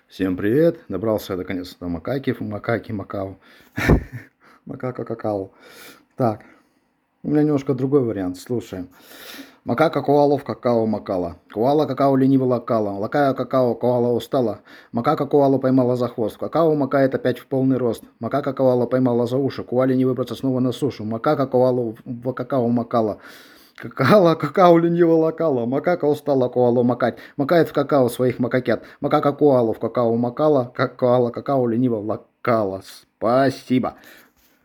Всем привет! Добрался я наконец до макаки Макао. Макака какао. Так, у меня немножко другой вариант, слушаем. Макака коала в какао макала. Коала какао лениво лакала. Лакая какао, коала устала. Макака коалу поймала за хвост. Какао макает опять в полный рост. Макака коала поймала за уши. Коале не выбраться снова на сушу. Макака коалу в какао макала. Какао лениво лакала. Макака устала коалу макать. Макает в какао своих макакет. Макака коалу в какао макала. Как коала какао лениво лакала. Спасибо.